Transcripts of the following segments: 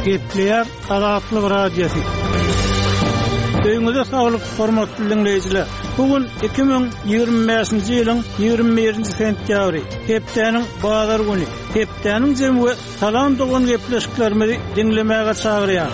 Gepleyer Azatlyk Radiosu. Öňüňizde saglyk, hormatly dinleýijiler. Bugün 2025-nji ýylyň 21-nji sentýabry. Hepdeniň bazar güni. Hepdeniň jemgy salam dogan gepleşiklerimizi dinlemäge çagyrýar.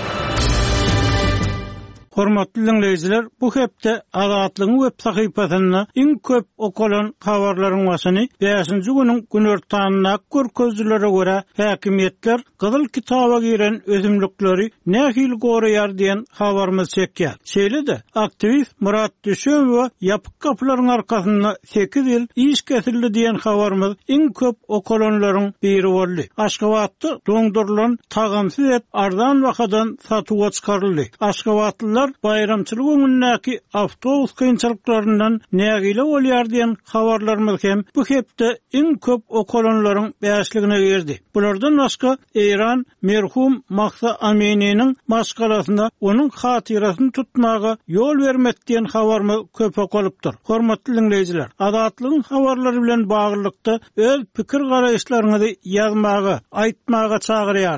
Hormatly dinleýijiler, bu hepde Azatlygyň web sahypasyna iň köp okulan habarlaryň başyny 5-nji günüň günortanyna görkezlere görä häkimetler Gyzyl kitaba giren özümlükleri nähil goraýar diýen habarymyz çekýär. Şeýle-de aktivist Murat Düşemow ýapyk kapylaryň arkasynda 8 ýyl iş kesildi diýen habarymyz iň köp okulanlaryň biri boldy. Aşgabatda doňdurulan tagamsyz et arzan wakadan satyga çykaryldy. Aşgabatlylar bayramçylyk öňündäki awtobus kynçylyklarynyň nägile bolýar diýen habarlarymyz hem bu hepde iň köp okulanlaryň bäşligine girdi. Bulardan başga İran merhum Mahsa Amini'nin maskalasında onun hatirasyny tutmaga yol bermek diýen habarmy köp okalypdyr. Hormatly dinleýijiler, Azatlygyň habarlary bilen baglykda öz pikir garaýşlaryňyzy ýazmaga, aýtmaga çagyrýar.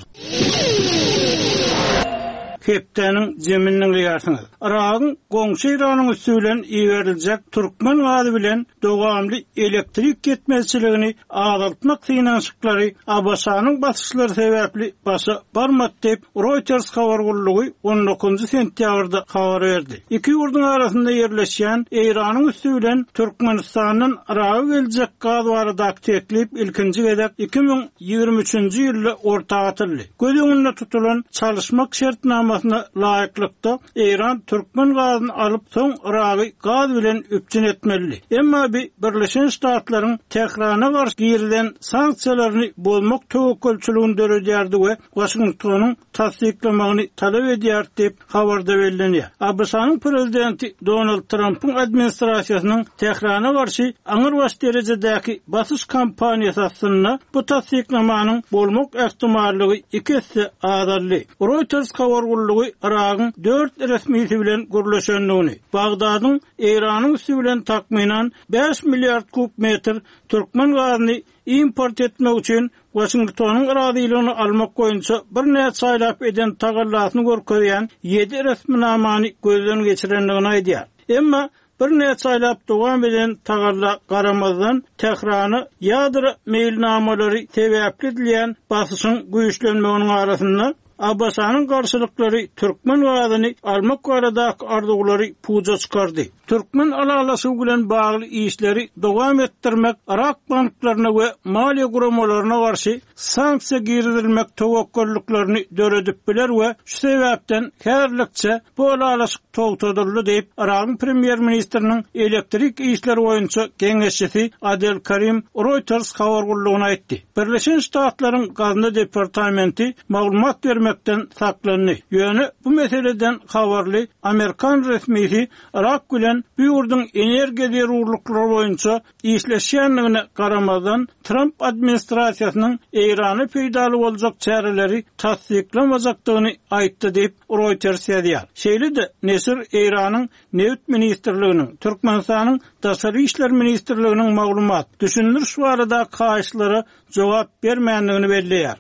Hepdeniň jeminiň ýarsyňyz. Iragyň goňşy Iranyň üstünden iýeriljek türkmen gazy bilen dowamly elektrik ketmezçiligini azaltmak synanyşyklary Abaşanyň basyşlary sebäpli başa barmat diýip Reuters habar gurulugy 19-njy sentýabrda habar berdi. Iki ýurduň arasynda ýerleşýän Iranyň üstünden Türkmenistanyň Iraga geljek gaz barada teklip ilkinji gezek 2023-nji ýylda ortaga atyldy. Göz öňünde tutulan çalışmak şertnama laýyklykda İran Türkmen gazyny alyp soň Iragy gaz bilen üpçün etmeli. Emma Birleşen Ştatlaryň Tehrana garşy girilen sanksiýalaryny bozmak töwekkülçiligini döredýärdi we Washingtonyň tasdiklamagyny talap edýär diýip habarda berilýär. Abaşanyň prezidenti Donald Trump'yň administrasiýasynyň Tehrana garşy aňyrbaş derejedäki basyş kampaniýasy aslynda bu tasdiklamanyň bolmak ähtimallygy ikisi azaldy. Reuters habar Iragyň 4 resmisi bilen gürleşenligini, Bagdadyň Iranyň üstü bilen takminan 5 milliard kubmetr türkmen gazyny import etmek üçin Washingtonyň razylygyny almak boýunça bir näçe saýlap eden tagallasyny görkezýän 7 resminamany gözden geçirenligini aýdýar. Emma bir näçe saýlap dowam eden tagalla garamazdan Tehrany ýadyr meýilnamalary sebäpli edilýän basyşyň güýçlenmeginiň arasynda Abaşanyň garşylyklary türkmen gazyny almak baradaky arzuwlary puja çykardy. Türkmen alalasy bilen bagly işleri dowam etdirmek Irak banklaryna we maliýe guramalaryna garşy sanksiýa girilmek töwekkülliklerini döredip biler we şu sebäpden häzirlikçe bu alalasy togtadyldy diýip Iragyň premier ministriniň elektrik işleri boýunça geňeşçisi Adel Karim Reuters habar gurulugyna aýtdy. Birleşen Ştatlaryň gazna departamenti maglumat bermekden saklandy. Ýöne bu meseleden habarly Amerikan resmisi Irak bilen bu ýurdun energiýa zerurlyklary boýunça işleşýänligine garamazdan Trump administrasiýasynyň Irany peýdaly boljak çäreleri tasdiklamazakdygyny aýtdy diýip Reuters ýazýar. Şeýle-de Nesir Iranyň Neft ministrliginiň, Türkmenistanyň Daşary işler ministrliginiň maglumat, düşündiriş barada kaýşlary jogap bermänligini belläýär.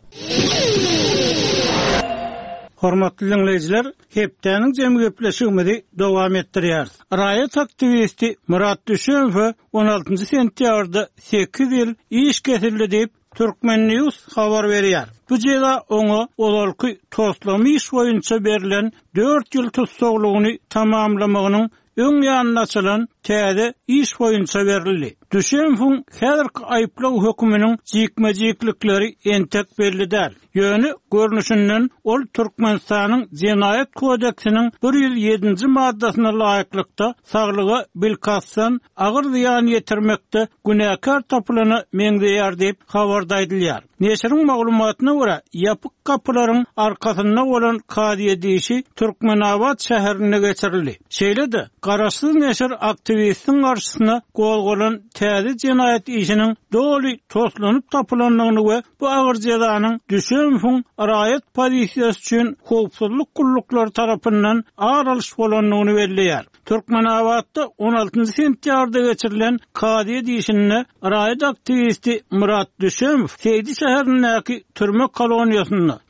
Hormatly dinleýijiler, hepdeniň jemgy gepleşigimizi dowam etdirýär. Raýat aktivisti Murat Düşemow 16-njy sentýabrda 8 ýyl iş kesildi diýip Türkmen News habar berýär. Bu jeda oňa olalky toslamy iş boýunça berilen 4 ýyl tutsaglygyny tamamlamagynyň öň ýanyna açylan täze iş boýunça berildi. Düşemow häzirki aýplaw höküminiň jikmejiklikleri entek bellidir. Ýöne görnüşinden ol Türkmenistanyň Jenaýat kodeksiniň 107-nji maddasyna laýyklykda saglyga bilkassan agyr ziýan ýetirmekde günäkar tapylany meňdeýär diýip habarda aýdylýar. Neşiriň maglumatyna görä, ýapyk kapylaryň arkasynda bolan kadiýe diýişi Türkmenabad şäherine geçirildi. Şeýle-de garaşsyz neşir aktivistiň garşysyna golgolan täze jenaýat işiniň doly toslanyp tapylanlygyny we bu agyr jezanyň Düşemowyň raýat pozisiýasy üçin howpsuzlyk gullukları tarapyndan aralyş bolanlygyny belläýär. Türkmenabadda 16-njy sentýabrda geçirilen kadiýe diýişine raýat aktivisti Murat Düşemow Seydi şäherindäki türme koloniýasynda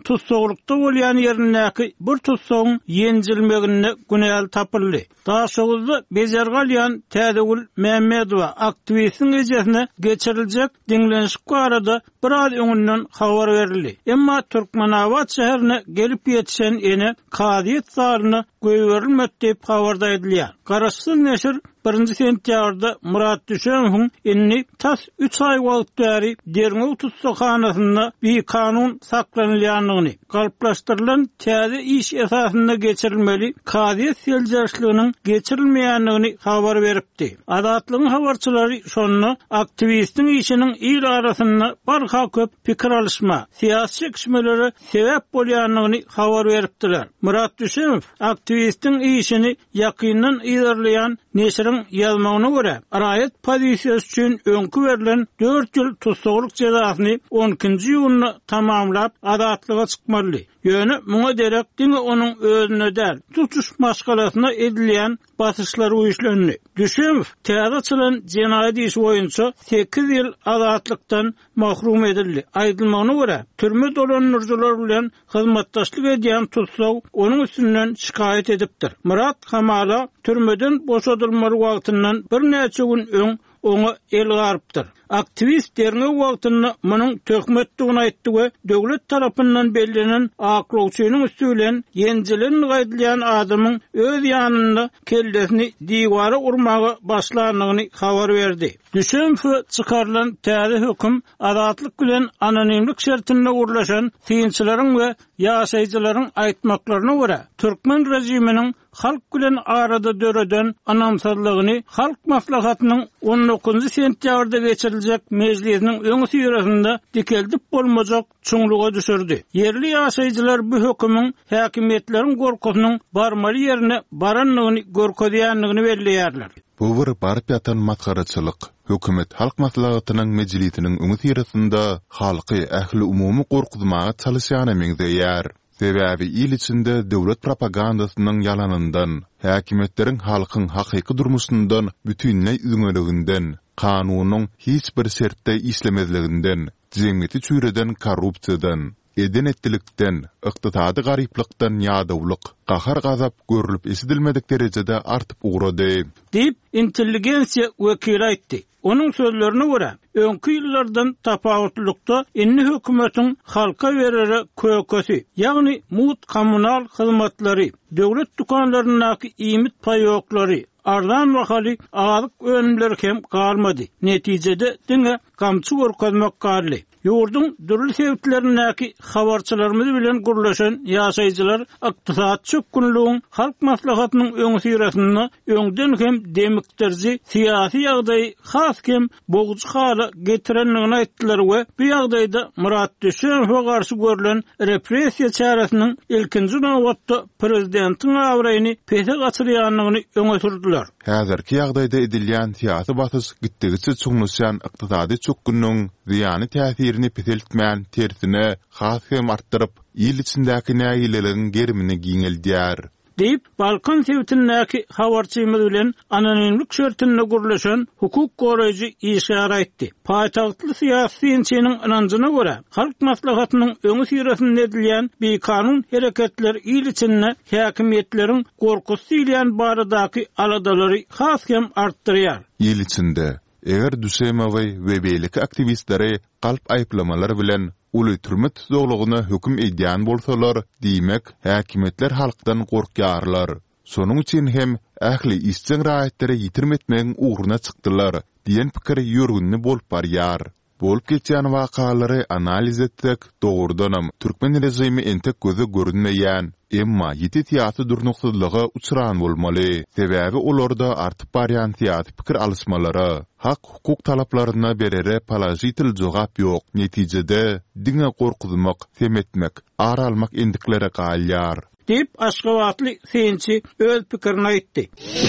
tutsogulukda bolýan ýerindäki bir tutsogyň ýenjilmegine günäl tapyldy. Daşagylda bejergalýan Tädegül Mämmedowa aktivistin ejesine geçiriljek diňlenşik barada bir az öňünden habar berildi. Emma Türkmenabad şäherine gelip ýetişen ene kadyet zaryna göýberilmedi diýip habarda edilýär. Garaşsyz neşir 1 sentýabrda Murat Düşemowyň enni tas 3 ay wagt bäri Derňew tutsakhanasyna bir kanun saklanylýanlygyny, galplaşdyrylan täze iş esasynda geçirilmeli kadyet seljerçligining geçirilmeýänligini habar beripdi. Adatlygyň habarçylary şonu aktivistin işiniň il arasyna barha köp pikir alışma, siýasy çekişmeleri sebäp bolýanlygyny habar beripdiler. Murat Düşemow aktivistin işini ýakyndan ýerleýän neşiriň ýazmagyna görä, arayet pozisiýasy üçin öňkü berilen 4 ýyl tutsaglyk jezasyny 12-nji ýylyny tamamlap adatlyga çykmaly. Ýöne muňa derek diňe onuň özüne däl, tutuş maşgalasyna edilýän basyşlar uýuşlandy. Düşemow täze açylan jenaýat işi boýunça 8 ýyl azatlykdan mahrum edildi. Aýdylmagyna görä, türme dolanyrjylar bilen hyzmatdaşlyk edýän tutsag onuň üstünden şikaýet edipdir. Murat hamala türmeden boşadylmaly wagtyndan bir näçe gün öň oňa el garpdyr. Aktivist Derňew wagtyny munyň töhmetdigini aýtdy we döwlet tarapyndan bellenen aklawçynyň üstülen ýenjilen gaýdylýan adamyň öz ýanynda keldesini diwara urmagy başlandygyny habar berdi. Düşemow çykarlan täze hökm adatlyk bilen anonimlik şertinde urlaşan synçylaryň we ýaşaýjylaryň aýtmaklaryna görä Türkmen rejiminiň halk bilen arada döreden anamsazlygyny halk maslahatynyň 19 sentýabrda geçiriljek meclisiniň öňü ýerinde dikeldip bolmajak çoňluga düşürdi. Yerli ýaşaýjylar bu hökümüň häkimetleriň gorkusynyň barmaly ýerine baranlygyny görkezýänligini belleýärler. Bu bir barıp ýatan matgaraçylyk. Hökümet halk maslahatynyň meclisiniň öňü ýerinde halky ähli umumy gorkutmaga çalışýany meňzeýär. Sebäbi il içinde döwlet propagandasynyň yalanyndan, häkimetleriň halkyň hakyky durmuşyndan bütünlej üňeliginden, kanunyň hiç bir şertde işlemezliginden, jemgyýeti çüýreden korrupsiýadan, edenetlikden, ykdysady garyplykdan ýadawlyk, gahar gazap görülip esidilmedik derejede artyp ugrady. Diýip intelligensiýa wekili aýtdy. Onun sözlerine görä, öňkü ýyllardan tapawutlykda enni hökümetiň halka berere kökösi, ýagny mut kommunal hyzmatlary, döwlet dukanlarynyňky iýmit paýoklary, ardan bahaly azyk önümleri hem galmady. Netijede diňe gamçy görkezmek garly. Ýurdun dürli sebäplerindäki habarçylarymyz bilen gurlaşan ýaşaýjylar ykdysat çökünlüğüň halk maslahatynyň öňü ýerinde öňden hem demiktirji siýasy ýagdaý has hem bogujy hala getirenligini aýtdylar we bu ýagdaýda Murat Düşemowa garşy görülen repressiýa çäresiniň ilkinji nowatda prezidentiň awraýyny pese gaçyrýanlygyny öňe sürdiler. Häzirki ýagdaýda edilýän siýasy basyş gitdigiçe çoňlaşan ykdysady çökünlüğüň ziýany täsirini peseltmän tersine has hem artdyryp il içindäki näýileligiň gerimini giňeldýär. Deyip Balkan Sewitindäki habarçymyz bilen anonimlik şertinde gurlaşan hukuk goraýjy işara etdi. Paýtagtly siýasyçynyň inanjyna görä, halk maslahatynyň öňü ýerinde edilýän bir kanun hereketler il içinde häkimetleriň gorkusy ilýän baradaky aladalary has hem artdyrýar. Il içinde eger Düşemowy we beýleki aktivistleri galp aýplamalar bilen uly türme tutsaglygyna höküm edýän bolsalar, diýmek häkimetler halkdan gorkýarlar. Sonuň üçin hem ähli işçi raýatları ýitirmetmegiň uğruna çykdylar diýen pikir ýörgünni bolup barýar. Bolup geçýän wakalary analiz etsek, dogrudanam Türkmen rejimi entek gözü görünmeýän, emma ýeti siýasy durnuksyzlyga uçuran bolmaly. Sebäbi olarda artyp barýan siýasy pikir alışmalary, hak hukuk talaplaryna berere palajitil jogap ýok. Netijede diňe gorkuzmak, semetmek, ara almak endiklere galýar. Deyip Aşgabatly synçy öz pikirini aýtdy.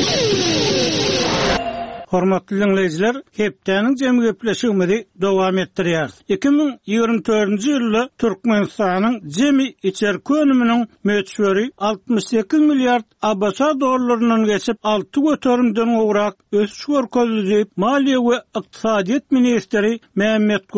Hormatly dinleyijiler, hepdeniň jemy gepleşigimizi dowam etdirýär. 2024-nji ýylda Türkmenistanyň jemy içer könüminiň möçberi 68 milliard abasa dollarynyň geçip 6 göterimden ograk ösüş görkezdi. Maliýe we ykdysadyet ministri Mämmedguli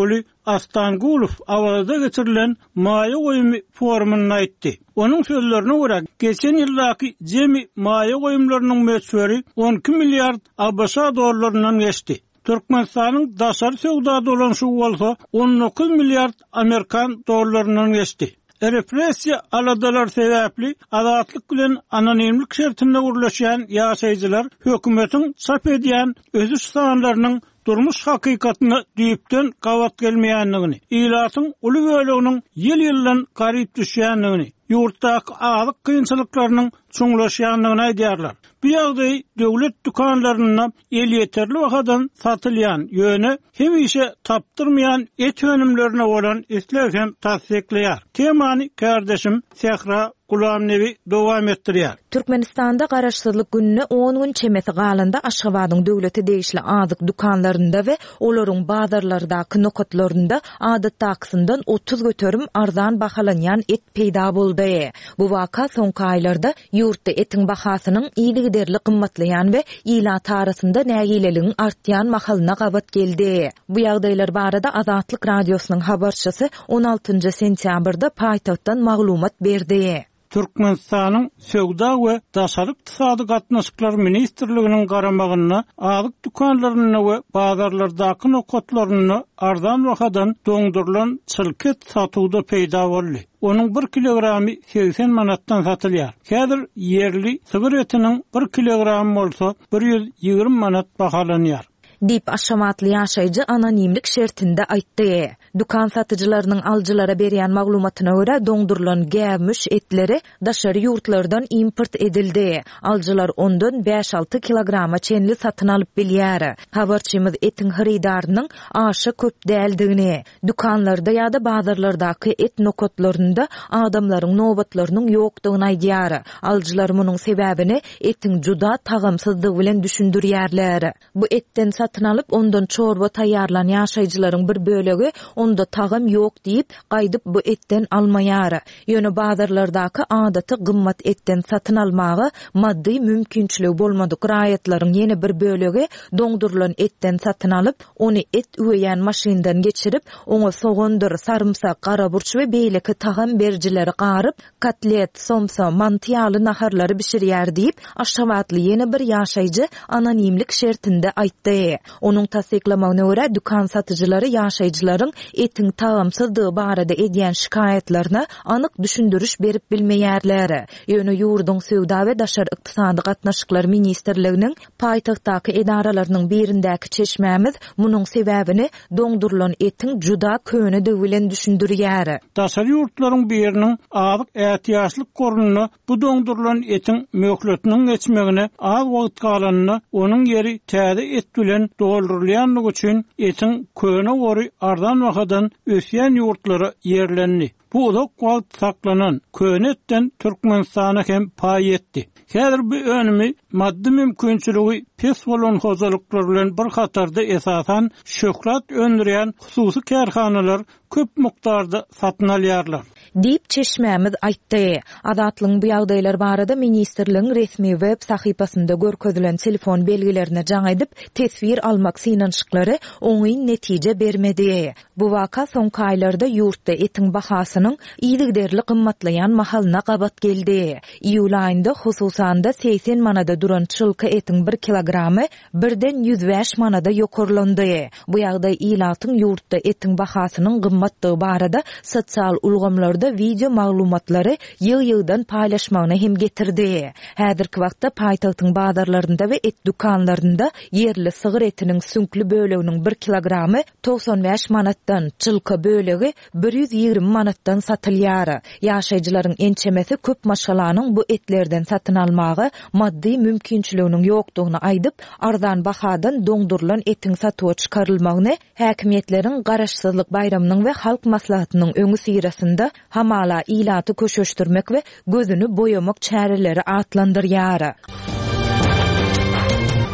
Astangulov awada geçirilen maýa goýumy forumyny aýtdy. Onun sözlerine göre geçen yıldaki jemi maýa goýumlarynyň möçberi 12 milyard ABŞ dollarynyň geçdi. Türkmenistanyň daşary söwda dolanşy bolsa 19 milyard Amerikan dollarynyň geçdi. Repressiya aladalar sebäpli azatlyk bilen anonimlik şertinde gurlaşan ýaşaýjylar hökümetiň çap edýän özüş sanlarynyň durmuş hakikatyny düýpden gawat gelmeýändigini, ilatyň uly böleginiň ýyl-ýyldan garyp düşýändigini, ýurtdaky azyk kynçylyklarynyň çoňlaşýandygyny aýdýarlar. Bu ýagdaý döwlet dukanlaryna el ýeterli wagtdan satylýan ýöne hem işe tapdyrmaýan et önümlerine bolan islew tasdikleýär. Temany kardeşim Sehra Gulam Nebi dowam etdirýär. Türkmenistanda garaşsyzlyk gününe 10 gün çemeti galanda Aşgabatyň döwleti değişli azyk dukanlarynda we olaryň bazarlardaky nokatlarynda adatdakysyndan 30 göterim arzan bahalanýan et peýda boldy. Bu waka soňky aýlarda ýurtda etiň bahasynyň ýygyderli gymmatlaýan we ýylat arasynda nägileligiň artýan mahalyna gabat geldi. Bu ýagdaýlar barada Azatlyk radiosynyň habarçysy 16 sentýabrda paýtagtdan maglumat berdi. Türkmenistanyň söwda we daşary ykdysady gatnaşyklary ministrliginiň garamagyna azyk dukanlaryny we bazarlardaky nokatlaryny arzan wagtdan doňdurulan çylket satuwda peýda boldy. Onun 1 kilogramy 80 manatdan satylýar. Häzir yerli sığır etiniň 1 kilogramy bolsa 120 manat bahalanýar. Dip aşamatly ýaşaýjy anonimlik şertinde aýtdy. Dukan satyjylarynyň aljylara berýän maglumatyna görä doňdurulan gämüş etleri daşary ýurtlardan import edildi. Aljylar ondan 5-6 kilograma çenli satyn alyp bilýär. Habarçymyz etin haridarynyň aşy köp däldigini, dukanlarda ýa-da bazarlardaky et nokatlarynda adamlaryň nobatlarynyň ýokdugyny aýdýar. Aljylar munyň sebäbini etin juda tagamsyzlygy bilen düşündirýärler. Bu etten satyn alyp ondan çorba taýýarlan ýaşaýjylaryň bir bölegi onda tagam ýok diýip gaýdyp bu etten almaýar. Ýöne bazarlardaky adaty gymmat etten satyn almagy maddi mümkinçiligi bolmadyk raýatlaryň ýene bir bölegi doňdurulan etten satyn alyp ony et üýän maşyndan geçirip oňa soğandyr, sarımsak, garaburç we beýleki tagam berjileri garyp kotlet, somsa, mantiýaly naharlary bişirýär diýip Aşgabatly ýene bir ýaşaýjy anonimlik şertinde aýtdy. Onuň tasdiklamagyna görä dukan satyjylary ýaşaýjylaryň etin tagamsyzlygy barada edýän şikaýetlerine anyk düşündürüş berip bilmeýärler. Ýöne ýurdun söwda we daşary ykdysady gatnaşyklary ministrliginiň paýtagtdaky edaralarynyň birindäki çeşmämiz munyň sebäbini doňdurulan etin juda köňüde bilen düşündirýär. Daşary ýurtlaryň biriniň azyk ätiýaçlyk gorunyny bu doňdurulan etin möhletiniň geçmegine az wagt galanyny onuň ýeri täze et bilen doldurulýanlygy üçin etin köne gory arzan wagtdan ösýän ýurtlara ýerlendi. Bu uzak wagt saklanan könetten Türkmenistana hem paý etdi. Häzir bu önümi maddi mümkinçiligi pes bolan hozalyklar bilen bir hatarda esasan şöhret öndürýän hususy kärhanalar köp mukdarda satyn alýarlar. Dip çeşmämiz aýtdy. Azatlyň bu ýagdaýlar barada ministrligiň resmi web sahypasynda görkezülen telefon belgilerine jaňaýdyp tesvir almak synanşyklary oňy netije bermedi. Bu waka soňky aýlarda ýurtda etiň bahasynyň ýygyderli gymmatlaýan mahalyna gabat geldi. Iýul aýynda hususanda 80 manada duran çylky etiň 1 kilogramy birden 105 manada ýokurlandy. Bu ýagdaý ýylatyň ýurtda etiň bahasynyň gymmatlygy barada sosial ulgamlarda video maglumatlary ýyl-ýyldan paýlaşmagyna hem getirdi. Häzirki wagtda paýtagtyň bazarlarynda we et dukanlarynda yerli sığır etiniň sünkli böleginiň 1 kilogramy 95 manatdan, çylky bölegi 120 manatdan satylýar. Ýaşaýjylaryň ençemesi köp maşgalanyň bu etlerden satyn almagy maddi mümkinçiliginiň ýokdugyny aýdyp, arzan bahadan doňdurulan etiň satyga çykarylmagyny häkimetleriň garaşsyzlyk bayramynyň we halk maslahatynyň öňü sirasynda hamala ýylaty köşeşdirmek we gözünü boyamak çäreleri atlandyrýar.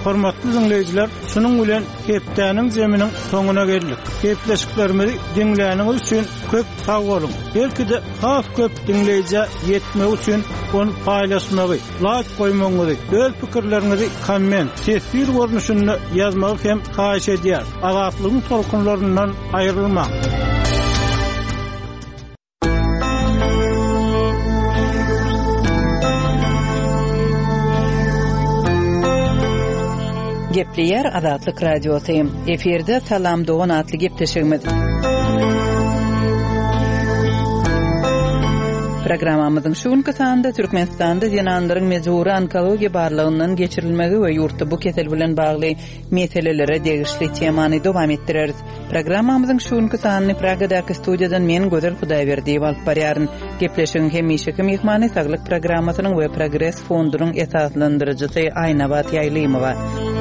hormatly dinleyijiler, şunun bilen hepdäniň zeminiň soňuna geldik. Hepleşiklerimizi dinläniňiz üçin köp sag bolun. Belki de has köp dinleyici yetmek üçin onu paýlaşmagy, like goýmagy, öz pikirlerinizi komment, tesbir görnüşünde yazmagy hem haýyş edýär. Azatlygyň tolkunlaryndan aýrylmak. Gepleyer Azatlyk Radiosu. Eferde Salam Doğan adly gepleşigimiz. Programamyzyň şu günkü sanda Türkmenistanda ýananlaryň mejburi onkologiýa barlygyndan geçirilmegi we ýurtda bu kesel bilen bagly meselelere degişli temany dowam etdireriz. Programamyzyň şu günkü sanny Pragadaky studiýadan men Gözel Hudaýberdi alyp barýaryn. Gepleşigiň hemişeki mehmany saglyk programmasynyň we Progress fondunyň esaslandyrjysy Aýnabat Ýaýlymowa.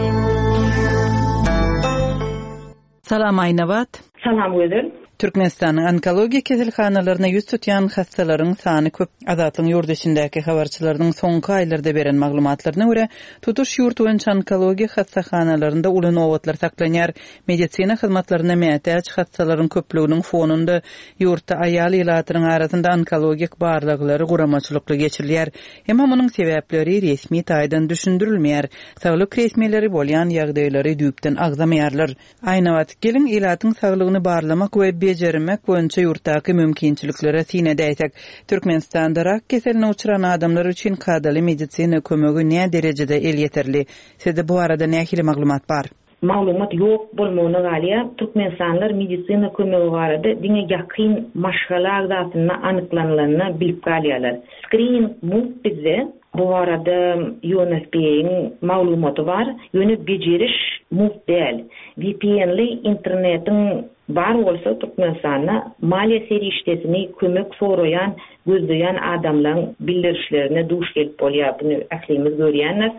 Salam Aýnabat. Salam Gözel. Türkmenistanyň onkologiýa keselhanalaryna ýüz tutýan hastalaryň sany köp. Azatyň ýurt içindäki habarçylaryň soňky aýlarda beren maglumatlaryna görä, tutuş ýurt boýunça onkologiýa hastahanalaryna uly nowatlar saklanýar. Medisina hyzmatlaryna mätäç hastalaryň köpliginiň fonunda ýurtda aýal ýylatynyň arasynda onkologik barlyklary guramaçylykly geçirilýär. Hemä munyň sebäpleri resmi taýdan düşündirilmeýär. Saglyk resmileri bolýan ýagdaýlary düýpden agzamaýarlar. Aýnabat, gelin ýylatyň saglygyny barlamak we bejermek boýunça ýurtdaky mümkinçiliklere sine däýsek, Türkmenistanda rak keseline uçuran adamlar üçin kadaly medisina kömegi näme derejede el ýeterli? Sizde bu arada nähili maglumat bar? Maglumat ýok bolmagyna galya Türkmenistanlar medisina kömegi barada diňe ýakyn maşgala zatyny anyklanylaryny bilip galýarlar. Screening bizde bu arada UNFPA'nın maglumaty bar, ýöne bejeriş däl. VPN'li internetin bar bolsa Türkmenistanda maliýe serişdesini kömek soraýan, gözleýän adamlaryň bildirişlerine duş gelip bolýar. Bunu ählimiz görýänler.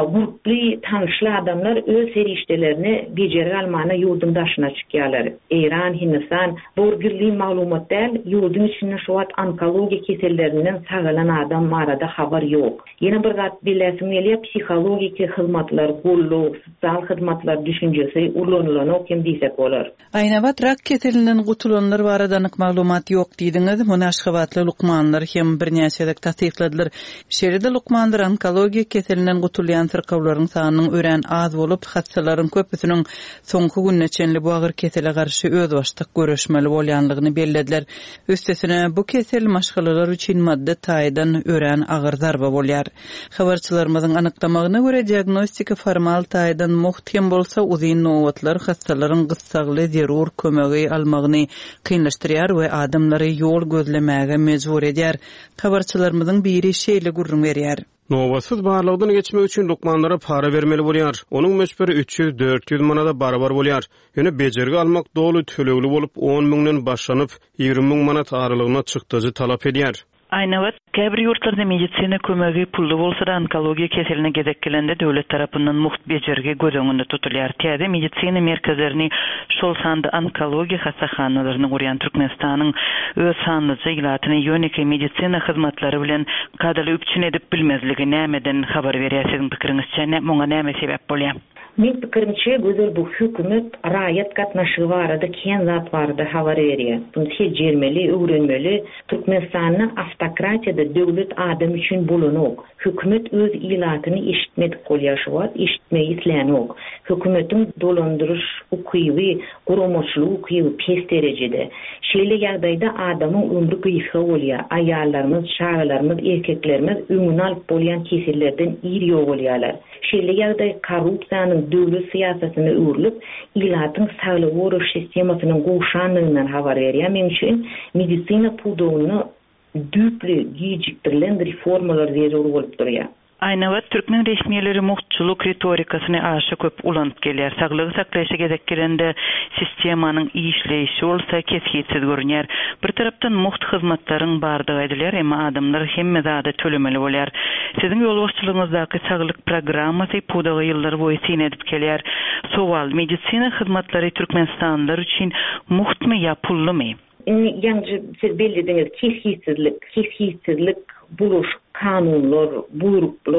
Gruply tanışly adamlar öz serişdelerini bejeri almana ýurdumdaşyna çykýarlar. Iran, Hindistan, borgirli maglumat däl, ýurdun içinde şu wagt onkologiýa kesellerinden sagalan adam arada habar ýok. Ýene bir zat bilesim psihologik hyzmatlar, gollu, sosial hyzmatlar düşünjesi ulanylan hem diýsek bolar. Aýnabat, rak keselinden gutulanlar barada anyk maglumat ýok diýdiňiz. Munaşgabatly lukmanlar hem birnäçelik tasdiqladylar. Şeride lukmanlar onkologiýa keselinden gutulýan sirkawlaryň sanynyň ören az bolup, hastalaryň köpüsiniň soňky günneçenli bu agyr kesele garşy öz başlyk görüşmeli bolýanlygyny bellediler. Üstesine bu kesel maşgalalar üçin madde taýdan ören agyr zarba bolýar. Habarçylarymyzyň anyklamagyna görä diagnostika formal taýdan muhtem bolsa, uzyn nowatlar hastalaryň gyssagly zerur kömegi almagyny kynlaşdyrýar we adamlary ýol gözlemäge mejbur edýär. Habarçylarymyzyň biri şeýle gurrun berýär. Nowasyz barlygdan geçmek üçin lukmanlara para bermeli bolýar. Onuň meşberi 300-400 manada barabar bolýar. Ýöne bejergi almak dolu tölegli bolup 10 000 başlanyp 20 000 manat aralygyna çykdyjy talap edýär. Aýnabat, käbir ýurtlarda medisina kömegi pully bolsa da onkologiýa keseline gezekkelende döwlet tarapyndan muht bejergi gözeňinde tutulýar. Täze medisina merkezlerini şol sanda onkologiýa hastahanalaryny gurýan Türkmenistanyň öz sanlyjy ýylatyny ýöneki medisina hyzmatlary bilen kadaly üpçün edip bilmezligi nämeden habar berýär? Siziň pikiriňizçe muňa näme sebäp bolýar? Men pikirimçe Gözel bu hökümet raýat gatnaşygy barada ken zat barada habar berýär. Bunu sejermeli, öwrenmeli. Türkmenistanyň автократияда döwlet adam üçin bulanok. Hökümet öz ýylatyny eşitmedik bolýar, eşitmeýi islenok. Hökümetiň dolandyrış ukyby, guramaçlyk ukyby pes derejede. Şeýle ýagdaýda adamyň ömrü gysga bolýar. Aýallarymyz, şagalarymyz, erkeklerimiz öňüne alyp bolýan kesellerden iri bolýarlar. Şeýle ýagdaý korrupsiýanyň döwlet siýasatyny öwrülip, ýylatyň saglyk goruş sistemasynyň goşanlygyndan habar berýär. Men üçin medisina pudogyny düpli gijikdirilen reformalar zerur bolup durýar. Aýnabat, türkmen resmiýetleri muhtçuluk retorikasyny aşy köp ulanyp gelýär. Saglygy saklaýşy gezekkelende sistemanyň işleýişi bolsa kesgitsiz görünýär. Bir tarapdan muht hyzmatlaryň bardygy edilýär, emma adamlar hemme zada tölemeli bolýar. Siziň ýolbaşçylygyňyzdaky saglyk programmasy pudagy ýyllar boýy sine edip kelýär. Sowal, medisina hyzmatlary Türkmenistanlylar üçin muhtmy ýa pullymy? Ýa-ni siz belli kesgitsizlik buluş, kanunlar, buyruklar,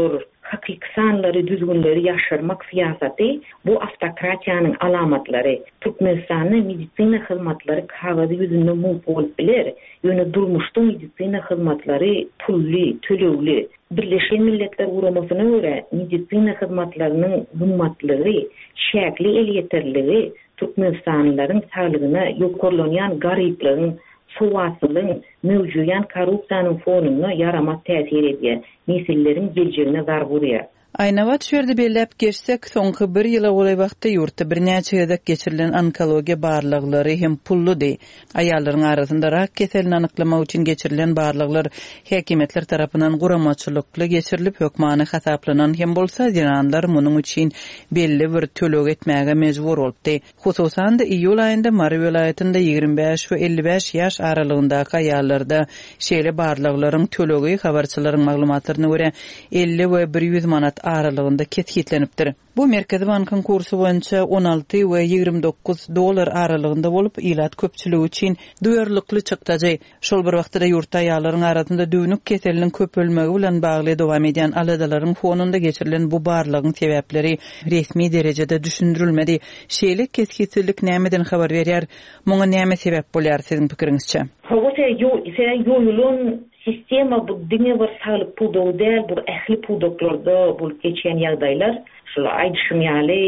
hakiki sanları, düzgünleri yaşarmak siyaseti bu автократиянын alamatları. Türkmenistan'ın medisina hizmetleri kağıdı yüzünde mump bilir. Yönü durmuştu medisina hizmetleri pulli, tölevli. Birleşen Milletler Uramasına göre medisina hizmetlerinin zımmatlığı, şekli el yeterliliği Türkmenistanlıların sağlığına yokorlanyan garipliğin, soğatsızlığın, mevcuyan korrupsiyanın fonuna yaramaz tesir ediyor. Nesillerin geleceğine zar vuruyor. Aynavat şerde belläp geçsek soňky 1 ýyla bolay wagtda ýurtda bir näçe ýyldyk geçirilen onkologiýa barlyklary hem pulludy. Aýallaryň arasynda rak keselini anyklamak üçin geçirilen barlyklar häkimetler tarapyndan guramaçylykly geçirilip hökmany hasaplanan hem bolsa ýanlar munyň üçin belli bir tölek etmäge mejbur boldy. Hususan da iýul aýynda Mary welaýatynda 25 we 55 ýaş aralygyndaky aýallarda şeýle barlyklaryň tölegi habarçylaryň maglumatlaryna görä 50 we 100 manat aralygynda ketgitlenipdir. Bu Merkezi Bankın kursu boýunça 16 we 29 dolar aralygynda bolup ilat köpçüligi üçin duyarlykly çykdagy. Şol bir wagtda ýurt aýallaryň arasynda düýnük keseliniň köpelmegi bilen bagly dowam edýän aladalaryň fonunda geçirilen bu barlygyň sebäpleri resmi derejede düşündirilmedi. Şeýle kesgitçilik nämeden habar berýär? Muňa näme sebäp bolýar siziň pikiriňizçe? Sistema bu dünya var sağlık pudoğu değil, bu ehli pudoklarda bu geçen yağdaylar. Şöyle aydışım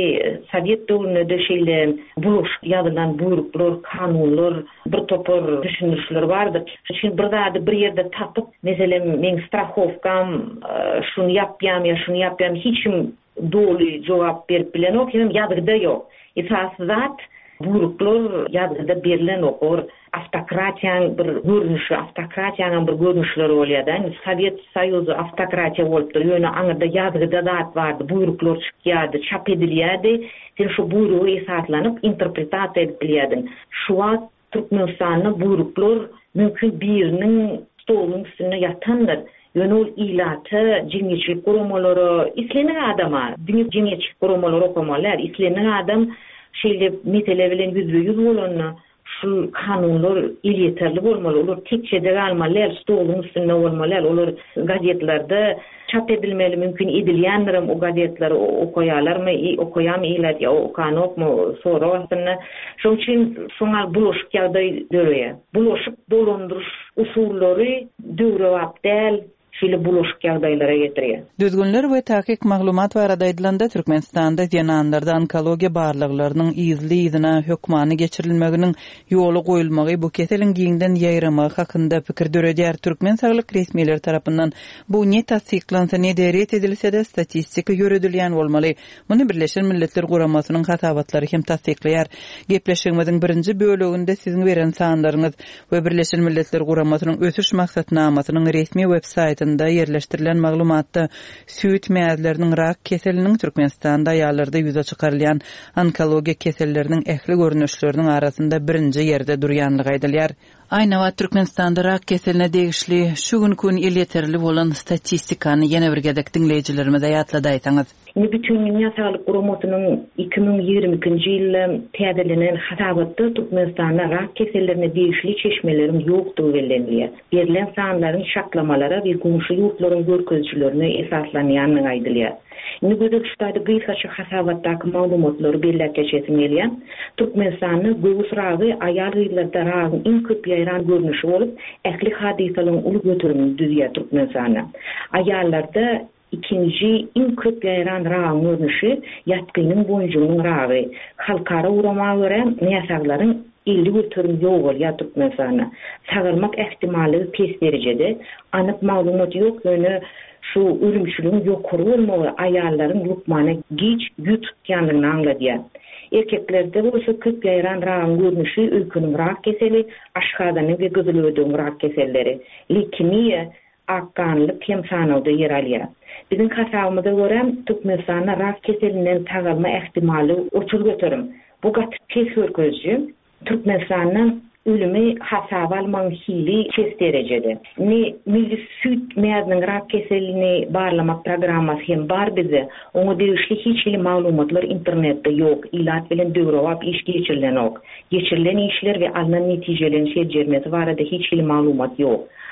Sovyet dövründe şeyle buluş yazılan buyruklar, kanunlar, bir topar düşünürler vardı. Şimdi bir yerde tapıp, mesela men strahofkam, şunu yapyam ya şunu yapyam, hiçim doğru cevap verip bilen yok, yazıda yok. Esas zat buyruklar yazıda berilen okur. Автократияның bir görünüşü, автократияның bir görünüşleri bolýardy. Sovyet Soýuzy автократия bolupdy. Ýöne aňyrda ýazgyda zat bardy, buyruklar çykýardy, çap edilýärdi. Sen şu buyrugy esaslanyp interpretasiýa edip bilýärdin. Şu wagt Türkmenistanyň buyruklar mümkin biriniň stolunyň üstüne ýatandyr. Ýöne ol ilaty, jemgyýetçilik guramalary, isleňe adama, jemgyýetçilik guramalary okamalar, isleňe adam şeýle mesele bilen yüzbe-yüz bolanna şu kanunlar yeterli bolmaly, olar tekçede galmalar, stolun üstünde bolmalar, olar gazetlerde çap edilmeli, mümkin edilýändirim o gazetleri okuyalarmy, okuyam iýler ýa okanokmy, sorawasyny. Şoň üçin şoňa bulaşyk ýagdaý döreýär. Bulaşyk dolandyryş usullary döwrewap däl, şeýle bulaşyk ýagdaýlara getirýär. Düzgünler we tahkik maglumat barada edilende Türkmenistanda ýananlarda onkologiýa barlyklarynyň izli-izine hökmany geçirilmeginiň ýoly goýulmagy bu keseliň giňden ýaýramagy hakynda pikir döredýär. Türkmen saglyk resmiýetleri tarapyndan bu ne tasdiklansa ne deret edilse de statistika ýöredilýän bolmaly. Muny Birleşen Milletler Guramasynyň hasabatlary hem tasdikleýär. Gepleşigimiziň birinji böleginde siziň beren sanlaryňyz we Birleşen Milletler Guramasynyň ösüş maksatnamasynyň resmi websayty yerleştirilen maglumatda süýt mäzleriniň rak keseliniň Türkmenistanda aýallarda ýüze çykarylýan onkologiýa keselleriniň ähli görnüşleriniň arasynda birinji ýerde durýanlygy aýdylýar. Aýna wagt Türkmenistanda rak keseline degişli şu gün el yeterli bolan statistikany ýene bir gedek dinleýijilerimize ýatlada aýsaňyz. Bütün Dünya Sağlık Guramasynyň 2022-nji ýylda täzelenen hasabatda Türkmenistanda rak kesellerine degişli çeşmelerin ýokdugy bellenilýär. Berilen sanlaryň şaklamalara we gümüşi ýurtlaryň görkezçilerine esaslanýanyny aýdylýar. Indi gözük ştaýda gyýsaça hasabatdaky maglumatlary belläp geçesim gelýär. Türkmenistanyň göwüs ragy aýal ýyllarda ragyň iň köp ýaýran görnüşi bolup, ähli hadisalaryň uly götürümini düzýär Türkmenistanda. Aýallarda ikinci iň köp ýaýran ragyň görnüşi ýatgynyň boýunjugynyň ragy. Halkara uramaga görä näsaglaryň 50 götürüm ýok bolýar Türkmenistana. Sagyrmak ähtimaly pes derejede, anyk maglumat ýok, ýöne şu ölümçülüğün ýokary bolmagy aýallaryň lukmana giç ýutýanlygyny angladýar. Erkeklerde bolsa köp ýaýran ragyň görnüşi öýküniň rak keseli, aşgadanyň we gyzylöwdüň rak keselleri, leukemiýa, akkanlyk hem sanawda yer alýar. Biziň hasabymyza görä Türkmenistanda rak keselinden tagalma ähtimaly oçul götürüm. Bu gaty pes görkezji Türkmenistanyň ölümi hasaba alman hili çes derejede. Milli süt mäziniň rak keselini barlamak programmasy hem bar bize. Oňa degişli hiçbir maglumatlar internetde ýok. Ilat bilen döwrewap iş geçirilen ok. Geçirilen işler we alınan netijelerin şeýjermesi barada hiçbir maglumat ýok.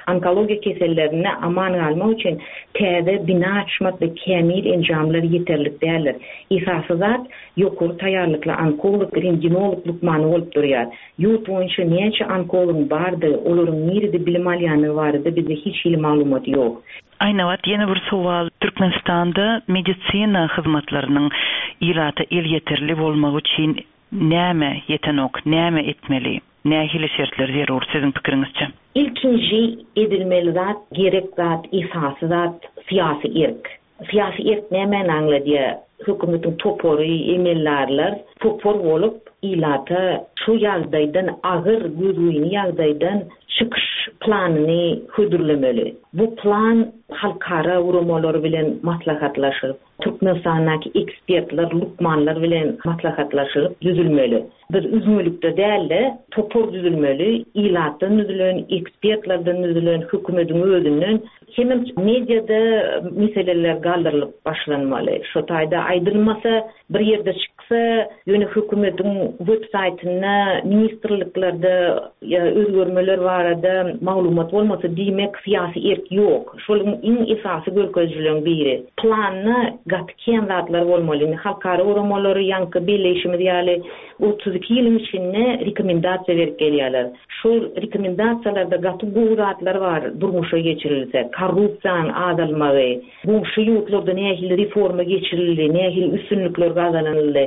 onkologiya kesellerine aman almak için täze bina açmak ve kemil enjamlar yeterlik değerler. Esasy zat ýokary taýýarlykla onkolog, rentgenolog lukmany bolup durýar. Ýurt boýunça näçe onkolog bardy, olaryň nerede bilim alýany bardy, bizde hiç il maglumat ýok. Aynawat ýene bir sowal. Türkmenistanda medisina hyzmatlarynyň ilata el yeterli bolmagy üçin näme ýetenok, näme etmeli? Nähili şertler zerur sizin pikiriňizçe? İlkinji edilmeli zat, gerek zat, esasy zat, siyasi erk. Siyasi erk näme anglady? Hökümetin topory emellerler topor bolup ilata şu ýagdaýdan agyr gözüni ýagdaýdan çıkış planını hödürlemeli. Bu plan halkara urumalar bilen maslahatlaşyp, Türkmenistanyň ekspertler, lukmanlar bilen maslahatlaşyp düzülmeli. Bir üzmülükde däl, topor düzülmeli, ilatdan düzülen, ekspertlerden düzülen, hökümetin özünden hem mediada meseleler galdyrylyp başlanmaly. Şu taýda aýdylmasa, bir ýerde çyksa, ýöne hökümetin websaytyna, ministrliklerde özgörmeler barada maglumat bolmasa diýmek siyasi erk ýok. Şonuň iň esasy görkezleriň biri. Planna gatken zatlar bolmaly. Halkara urumalary ýanky birleşimi diýeli 32 ýyl içinde rekomendasiýa berip gelýärler. Şol rekomendasiýalarda gaty gowratlar bar, durmuşa geçirilse, korrupsiýanyň azalmagy, bu şu ýurtlarda nähili reforma geçirildi, nähili üstünlükler gazanyldy.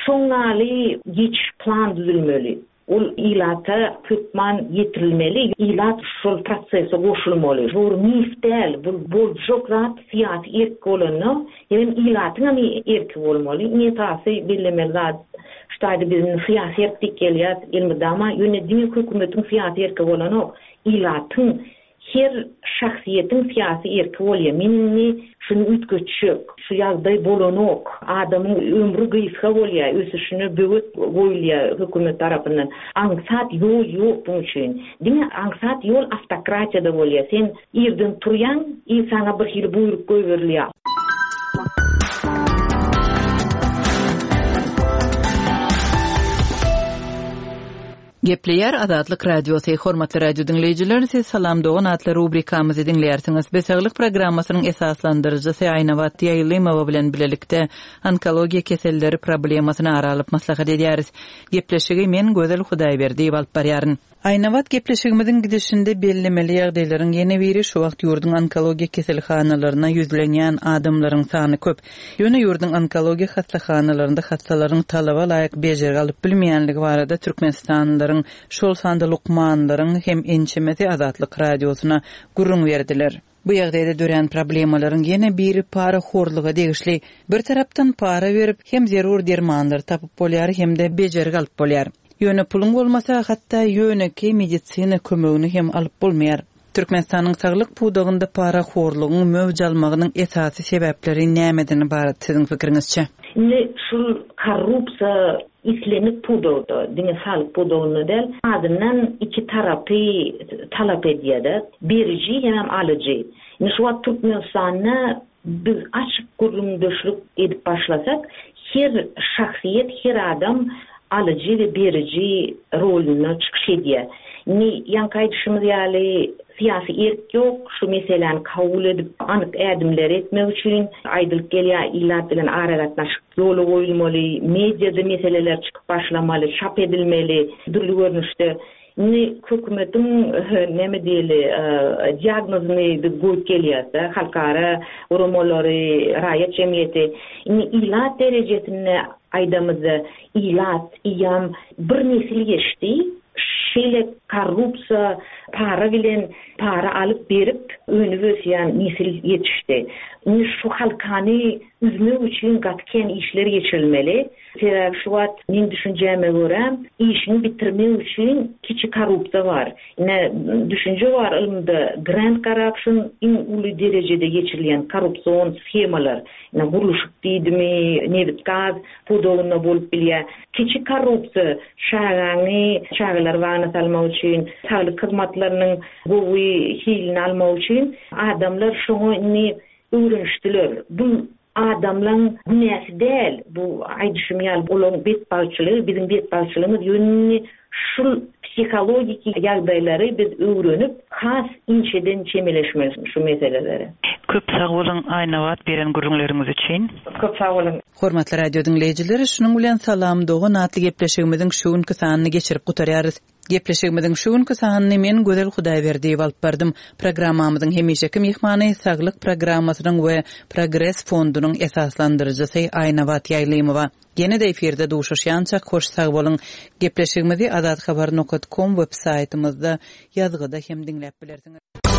Şoňaly geç plan düzülmeli. Ol ilata köpman yetirilmeli, ilat şol prosese goşulmaly. Jor mistel, bu jokrat siyasi erk bolany, hem ilatyň erki bolmaly. Netasi bilemeli zat. Ştaýda bizim siyasi erk diýilýär, elmedama ýönediň hökümetin siyasi erki bolany, ilatyň her şahsiyetin siyasi erki bolýar. Minni şunu ütköçük, şu ýagdaý bolanok, adamyň ömrü gysga bolýar, ösüşini böwet goýulýar hökümet tarapyndan. Aňsat ýol ýok bu üçin. Diňe aňsat ýol автократияda bolýar. Sen ýerden turýan, sana bir hil buyruk goýberýär. Gepleýär Azatlyk Radiosy hormatly radio dinleýijiler, siz salam dogan atly rubrikamyzy dinleýärsiňiz. Besaglyk programmasynyň esaslandyryjysy Aynawat Ýaýlymowa bilen bilelikde onkologiýa keselleri problemasyny aralyp maslahat edýäris. Gepleşigi men Gözel Hudaýberdi alyp barýaryn. Aynawat gepleşigimiziň gidişinde bellemeli ýagdaýlaryň ýene biri şu wagt ýurdun onkologiýa keselhanalaryna ýüzlenýän adamlaryň sany köp. Ýöne ýurdun onkologiýa hastaxanalarynda hastalaryň talaba laýyk bejergi alyp bilmeýänligi barada Türkmenistanyň şol sanda lukmanlaryň hem ençemeti Azatlyk Radiosuna gurrun berdiler. Bu ýagdaýda dören problemalaryň ýene biri para horlugy degişli. Bir tarapdan para berip hem zerur dermanlar tapyp bolýar hem de bejergi alyp bolýar. Ýöne pulun bolmasa hatda ýöneki medisina kömegini hem alyp bolmaýar. Türkmenistanyň saglyk pudagynda para horlugynyň mövj almagynyň esasy sebäpleri nämedini barada siziň fikiriňizçe? Şul korrupsiýa islenip pudagda, diňe salyk pudagyny del, adamdan iki tarapy talap edýär, beriji hem alyjy. Şu wagt Türkmenistanyna biz açyk gurulmuşlyk edip başlasak, her şahsiýet, her adam alıcı ve berici rolüne çıkış ediyor. Yankaydışımız yani siyasi erk yok, şu meselen kabul edip anık erdimler etmek için aydılık geliyor, ilat bilen araratlaşık yolu koyulmalı, medyada meseleler çıkıp başlamalı, çap edilmeli, dürlü görünüşte. Hükümetin neme diyeli diagnozunu koyup geliyorsa, halkara, urumaları, rayet cemiyeti, ilat derecesine aydamızı ilat, iyam bir nesil geçti. Şeýle korrupsiýa, para bilen para alyp berip öňüňe nesil yetişdi. Şu halkany üzmek üçin gatken işler geçirilmeli. Sebäbi şu wagt men düşünjäme görä, işini bitirmek üçin kiçik korrupsiýa bar. Düşünje bar ilmde grand corruption iň uly derejede geçirilen korrupsiýon schemalar. Guruluşyk diýdimi, nebit gaz, pudogyna bolup bilýär. Kiçik korrupsiýa şaýalar wagna salmak üçin, saglyk hyzmatlarynyň gowy hilini almak üçin adamlar şoňa öwrenişdiler. Bu adamlaryň günäsi däl, bu aýdyşym ýaly bolan bet balçylygy, bizim bet balçylygymyz ýönüni şul psikologik ýagdaýlary biz öwrenip has inçeden çemeleşmeliz şu meseleleri. Köp sag bolun Aýnawat beren gürrüňleriniz üçin. Köp sag bolun. Hormatly radio dinleýijileri, şunuň bilen salam dogan atly gepleşigimiziň şuun kysanyny geçirip gutarýarys. Gepleşigimiziň şuun kysanyny men Gözel Hudaýberdi alyp berdym. Programmamyzyň hemişeki mehmany saglyk programmasynyň we Progress fondunyň esaslandyrjysy Aýnawat Ýaýlymowa. Genede efirde duşuşýança hoş sag bolun. Gepleşigimizi azathabar.com web saýtymyzda ýazgyda hem dinläp bilersiňiz.